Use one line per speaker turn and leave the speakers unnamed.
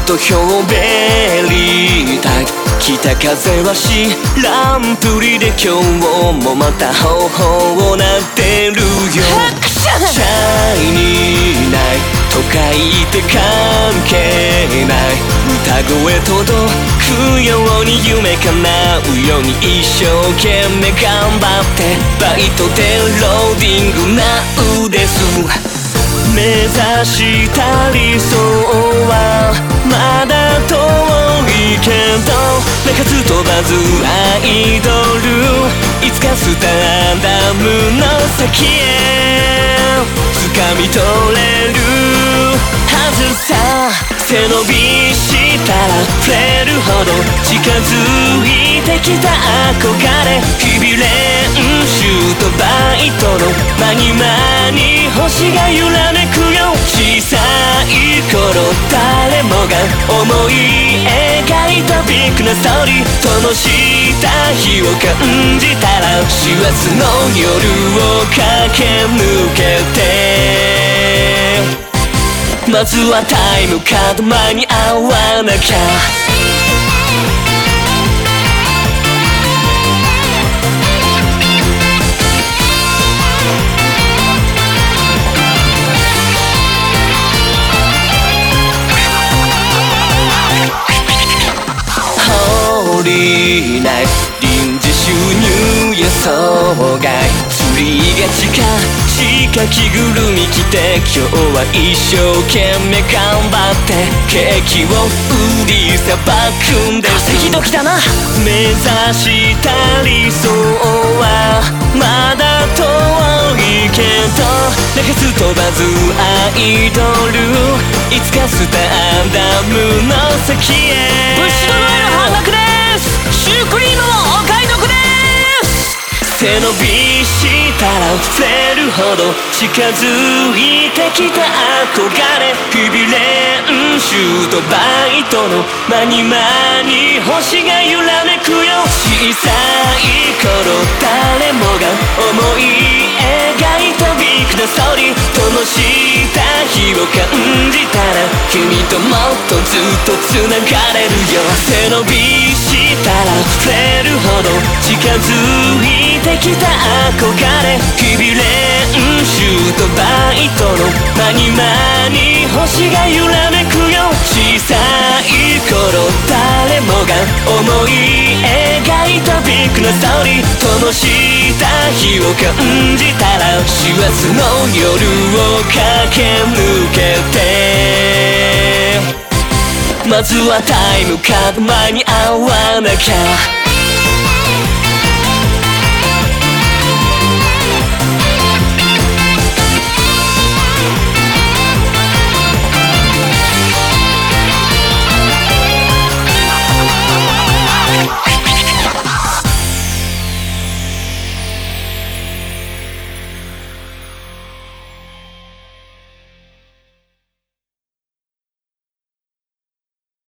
とべりたい。北風は知らんぷりで今日もまた頬をなってるよ。シャイニーナイトと書いて関係ない。歌声届くように夢叶うように一生懸命頑張ってバイトでローディングナウです。目指した理想はまだ遠いけど、鳴かず飛ばずアイドル、いつかスターダムの先へ掴み取れるはずさ。背伸びしたら触れるほど近づいてきた憧れ。日々練習とバイトの間に間に星が揺らめくよ。小さい頃誰もが思い描いたビッグなストーリー、灯した日を感じたら師走の夜を駆け抜けて、まずはタイムカード間に合わなきゃ。ホーリーナイト臨時収入予想外、釣りが近着ぐるみ着て今日は一生懸命頑張ってケーキを売りさばくんです。稼ぎ時だな。目指した理想はまだ遠いけど、鳴かず飛ばずアイドル、いつかスターダムの先へ。ブッシュドノエル半額です。シュークリームもお買い得です。背伸びしたら触れるほど近づいてきた憧れ。日々練習とバイトの間に間に星が揺らめくよ。小さい頃誰もが思い描いたビッグなストーリー、灯した日を感じたら君ともっとずっと繋がれるよ。背伸びしたら触れるほど近づいてきた憧れ。日々練習とバイトの間に間に星が揺らめくよ。小さい頃誰もが思い描いたビッグなストーリー、灯した日を感じたら師走の夜を駆け抜けて、まずはタイムカード間に合わなきゃ。